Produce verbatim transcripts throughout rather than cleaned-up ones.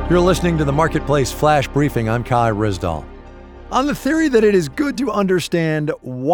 You're listening to the Marketplace Flash Briefing. I'm Kai Rizdal. On the theory that it is good to understand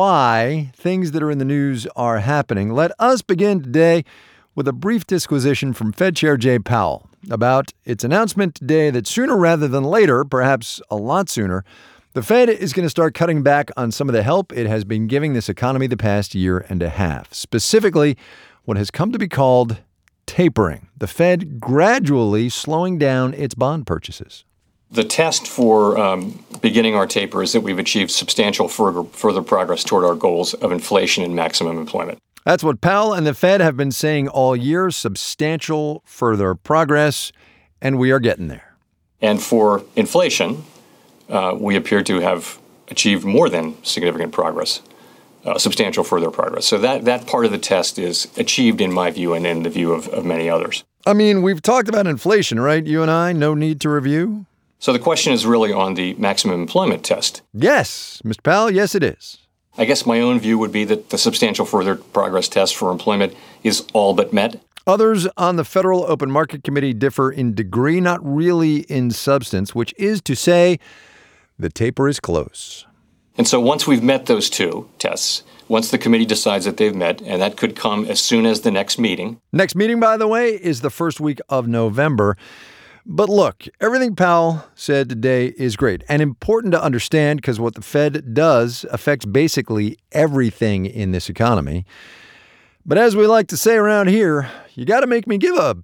why things that are in the news are happening, let us begin today with a brief disquisition from Fed Chair Jay Powell about its announcement today that sooner rather than later, perhaps a lot sooner, the Fed is going to start cutting back on some of the help it has been giving this economy the past year and a half. Specifically, what has come to be called tapering, the Fed gradually slowing down its bond purchases. The test for um, beginning our taper is that we've achieved substantial further, further progress toward our goals of inflation and maximum employment. That's what Powell and the Fed have been saying all year, substantial further progress, and we are getting there. And for inflation, uh, we appear to have achieved more than significant progress. Uh, substantial further progress. So that, that part of the test is achieved, in my view, and in the view of, of many others. I mean, we've talked about inflation, right? You and I, no need to review. So the question is really on the maximum employment test. Yes, Mister Powell, yes, it is. I guess my own view would be that the substantial further progress test for employment is all but met. Others on the Federal Open Market Committee differ in degree, not really in substance, which is to say the taper is close. And so once we've met those two tests, once the committee decides that they've met, and that could come as soon as the next meeting. Next meeting, by the way, is the first week of November. But look, everything Powell said today is great and important to understand because what the Fed does affects basically everything in this economy. But as we like to say around here, you got to make me give a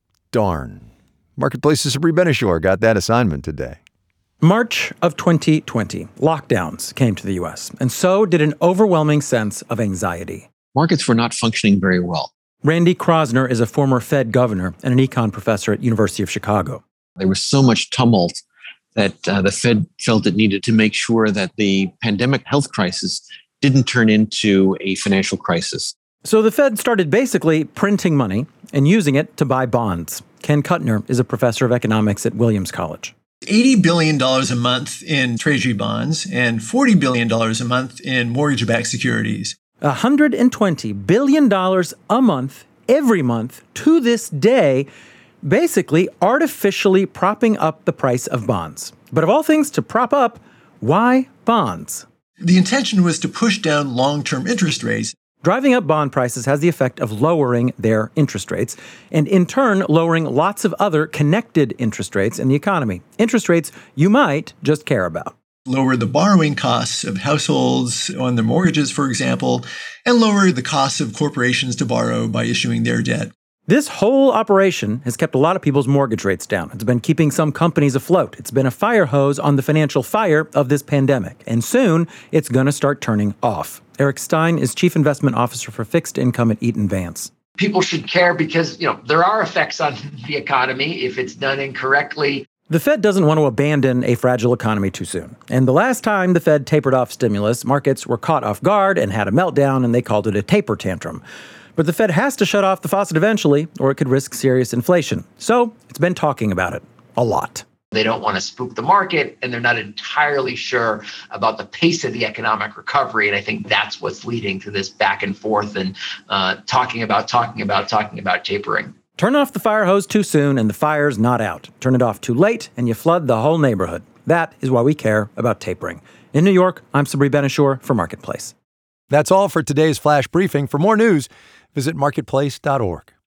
darn. Marketplace's Sabri Ben-Achour got that assignment today. March of twenty twenty, lockdowns came to the U S, and so did an overwhelming sense of anxiety. Markets were not functioning very well. Randy Kroszner is a former Fed governor and an econ professor at University of Chicago. There was so much tumult that uh, the Fed felt it needed to make sure that the pandemic health crisis didn't turn into a financial crisis. So the Fed started basically printing money and using it to buy bonds. Ken Kuttner is a professor of economics at Williams College. eighty billion dollars a month in Treasury bonds and forty billion dollars a month in mortgage-backed securities. one hundred twenty billion dollars a month, every month, to this day, basically artificially propping up the price of bonds. But of all things to prop up, why bonds? The intention was to push down long-term interest rates. Driving up bond prices has the effect of lowering their interest rates, and in turn, lowering lots of other connected interest rates in the economy. Interest rates you might just care about. Lower the borrowing costs of households on their mortgages, for example, and lower the costs of corporations to borrow by issuing their debt. This whole operation has kept a lot of people's mortgage rates down. It's been keeping some companies afloat. It's been a fire hose on the financial fire of this pandemic. And soon, it's going to start turning off. Eric Stein is Chief Investment Officer for Fixed Income at Eaton Vance. People should care because, you know, there are effects on the economy if it's done incorrectly. The Fed doesn't want to abandon a fragile economy too soon. And the last time the Fed tapered off stimulus, markets were caught off guard and had a meltdown, and they called it a taper tantrum. But the Fed has to shut off the faucet eventually, or it could risk serious inflation. So it's been talking about it a lot. They don't want to spook the market, and they're not entirely sure about the pace of the economic recovery. And I think that's what's leading to this back and forth and uh, talking about, talking about, talking about tapering. Turn off the fire hose too soon, and the fire's not out. Turn it off too late, and you flood the whole neighborhood. That is why we care about tapering. In New York, I'm Sabri Ben-Achour for Marketplace. That's all for today's Flash Briefing. For more news, visit marketplace dot org.